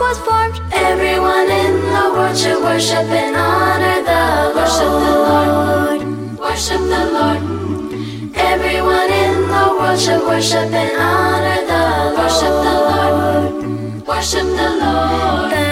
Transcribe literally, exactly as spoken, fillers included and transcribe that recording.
was formed. Everyone in the world should worship and honor the Lord. Worship the Lord. Worship the Lord. Everyone in the world should worship and honor the Lord. Worship the Lord. Worship the Lord.